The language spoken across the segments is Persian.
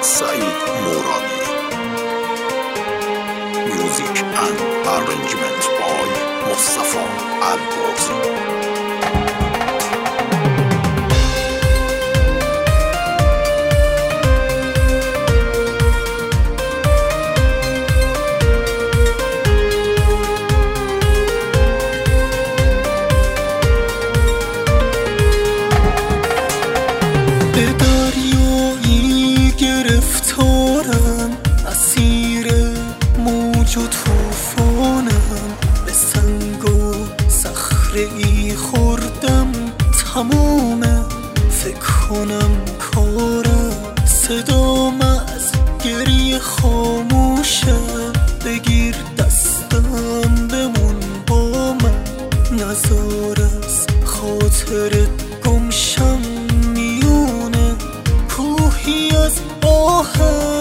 Said Moradi. Music and arrangement by Mustafa Al-Bozi. موج و توفانم به سنگ و صخره ای خوردم تمومه فکر کنم کارم صدام از گریه خاموشه بگیر دستم بمون با من نزار از خاطرت گمشم میونه کوهی از آهن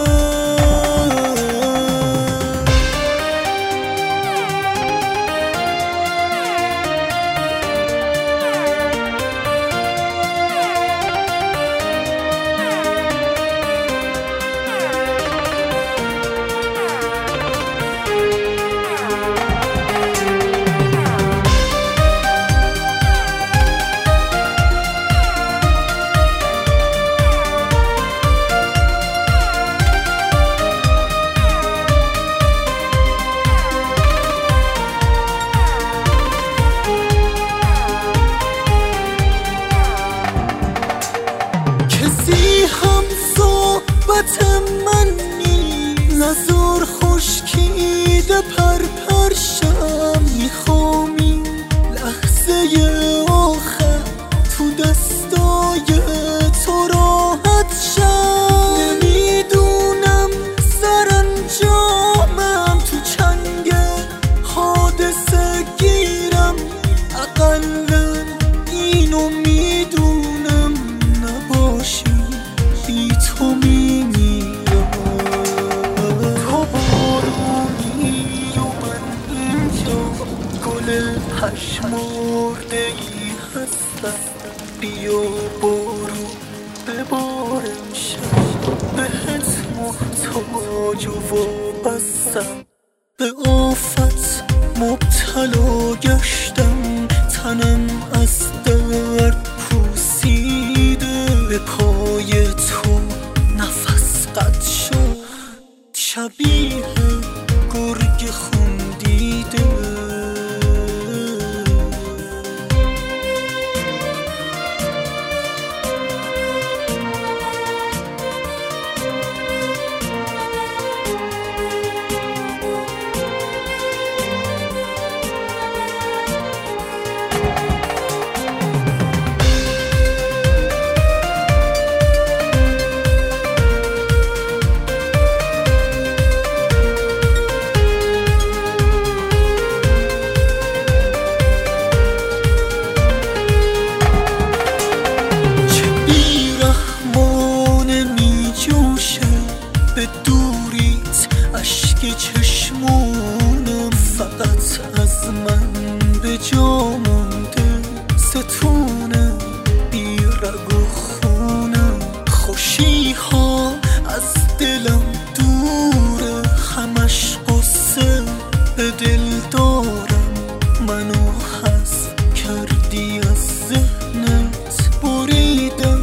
منی نزار خشکیده پرپرشم میخوامی لحظه آخر تو دستای تو راحت شم نمیدونم سرانجامم تو چنگ حادثه گیرم اقلا اینو میدونم نباشی بی تو پشمرده ای هستم بیا برو ببارم شد بهت محتاج و وابستم به آفت مبتلا گشتم تنم از درد پوسیده به پای تو نفس قطع شد شبیه گرگ خون دیده به دوریت اشک چشمونم فقط از من به جا مونده ستونه بی رگ و خونم خوشی ها از دلم دوره همش قصه به دل دارم منو حذف کردی از ذهنت بریدم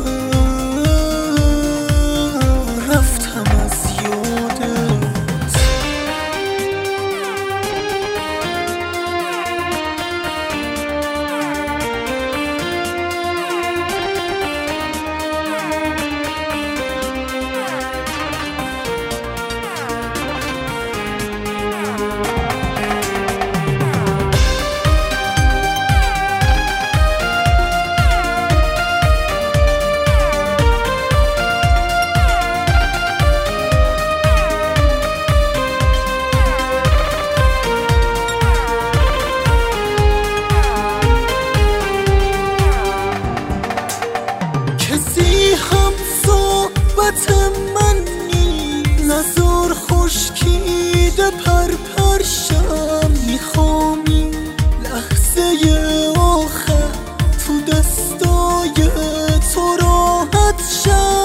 منی نزار خشکیده پرپرشم میخوامی لحظه آخر تو دستای تو راحت شم